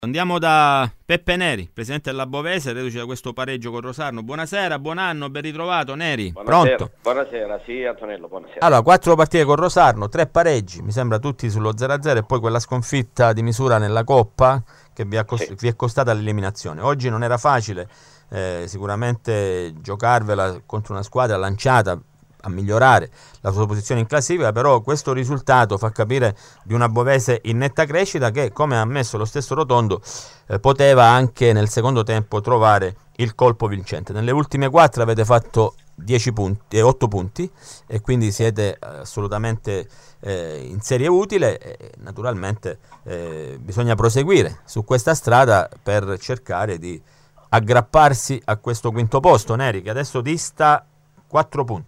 Andiamo da Peppe Neri, presidente della Bovese, reduce da questo pareggio con Rosarno. Buonasera, buon anno, ben ritrovato Neri. Buonasera, Pronto? buonasera, sì Antonello, buonasera. Allora, 4 partite con Rosarno, 3 pareggi, mi sembra tutti sullo 0-0 e poi quella sconfitta di misura nella Coppa che Sì, vi è costata l'eliminazione. Oggi non era facile, sicuramente giocarvela contro una squadra lanciata a migliorare la sua posizione in classifica, però questo risultato fa capire di una Bovese in netta crescita che, come ha ammesso lo stesso Rotondo, poteva anche nel secondo tempo trovare il colpo vincente. Nelle ultime 4 avete fatto 10 punti, 8 punti e quindi siete assolutamente in serie utile e naturalmente bisogna proseguire su questa strada per cercare di aggrapparsi a questo quinto posto, Neri, che adesso dista 4 punti.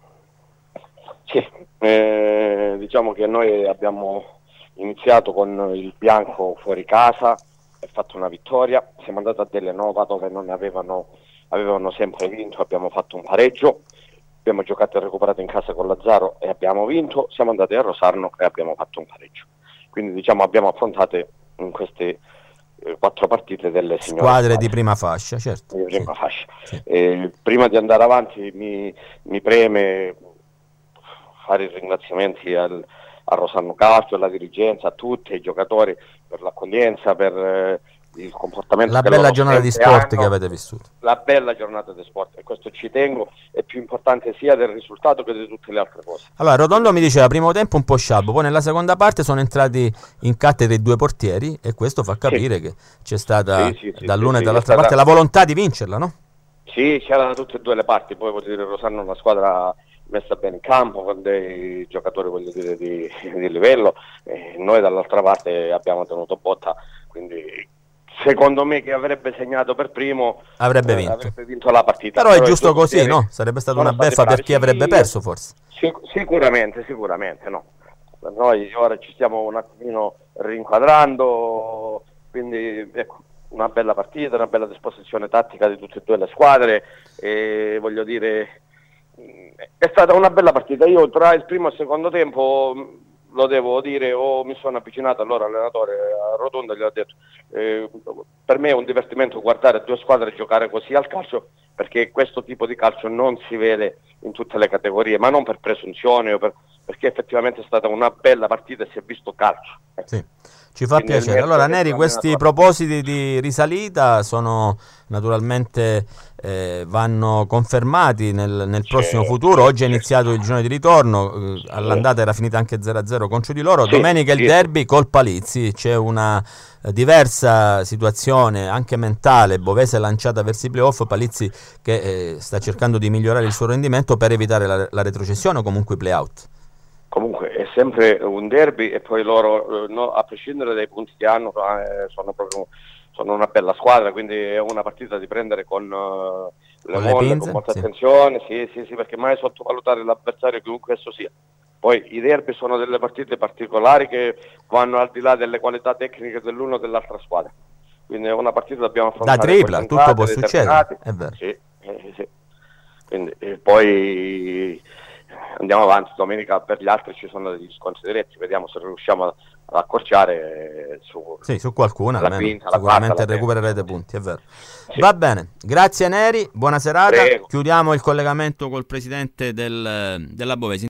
sì. Diciamo che noi abbiamo iniziato con il bianco fuori casa e fatto una vittoria, siamo andati a Delenova dove non avevano sempre vinto, abbiamo fatto un pareggio, abbiamo giocato e recuperato in casa con Lazzaro e abbiamo vinto, siamo andati a Rosarno e abbiamo fatto un pareggio. Quindi diciamo abbiamo affrontato in queste 4 partite delle signore Squadre di squadre. prima fascia, certo. Di Sì, prima fascia. sì. Prima di andare avanti mi preme fare i ringraziamenti a Rosarno Calcio, alla dirigenza, a tutti, ai giocatori per l'accoglienza, per il comportamento La che bella loro giornata di sempre sport che hanno, avete vissuto. la bella giornata di sport, e questo ci tengo, è più importante sia del risultato che di tutte le altre cose. Allora, Rotondo mi diceva primo tempo un po' scialbo, poi nella seconda parte sono entrati in cattedra i due portieri e questo fa Sì, capire che c'è stata sì, sì, sì, sì, dall'una e sì, è dall'altra parte stata... la volontà di vincerla, no? Sì, c'era da tutte e due le parti, poi voglio dire Rosanna è una squadra messa bene in campo, con dei giocatori voglio dire, di livello, e noi dall'altra parte abbiamo tenuto botta, quindi secondo me che avrebbe segnato per primo Avrebbe vinto. avrebbe vinto la partita, Però è però i due giusto così, portieri no? Sarebbe stata sono una stati beffa per bravi. chi avrebbe Sì, perso, forse. sicuramente, no. Noi ora ci stiamo un attimino rinquadrando, quindi ecco, una bella partita, una bella disposizione tattica di tutte e due le squadre, e voglio dire, è stata una bella partita. Io tra il primo e il secondo tempo, lo devo dire, mi sono avvicinato allora allenatore a Rotonda e gli ho detto per me è un divertimento guardare due squadre giocare così al calcio, perché questo tipo di calcio non si vede in tutte le categorie, ma non per presunzione perché effettivamente è stata una bella partita e si è visto calcio. Sì, ci fa Quindi è il piacere. merito Allora, Neri, questi dell'allenatore. propositi di risalita sono naturalmente vanno confermati nel prossimo futuro. Oggi è iniziato il girone di ritorno, all'andata era finita anche 0-0 contro di loro. Sì, Domenica il sì, sì. derby col Palizzi, c'è una diversa situazione anche mentale. Bovese lanciata verso i playoff, Palizzi che sta cercando di migliorare il suo rendimento per evitare la retrocessione o comunque i playout. Comunque è sempre un derby e poi loro, no, a prescindere dai punti che hanno, sono una bella squadra, quindi è una partita da prendere con le Con le molle, con pinze? molta Sì. attenzione, sì, perché mai sottovalutare l'avversario chiunque esso sia. Poi i derby sono delle partite particolari che vanno al di là delle qualità tecniche dell'uno o dell'altra squadra. Quindi è una partita che dobbiamo Da affrontare tripla, tutto può concentrati, succedere, determinati. è vero. Sì, sì. Quindi, poi andiamo avanti, domenica per gli altri ci sono degli scontri diretti, vediamo se riusciamo ad accorciare Sì, su qualcuna alla almeno, quinta, alla quarta, sicuramente alla recupererete terza. punti, è vero. Sì, Va bene, grazie Neri, buona serata. prego. Chiudiamo il collegamento col presidente della Bovesi.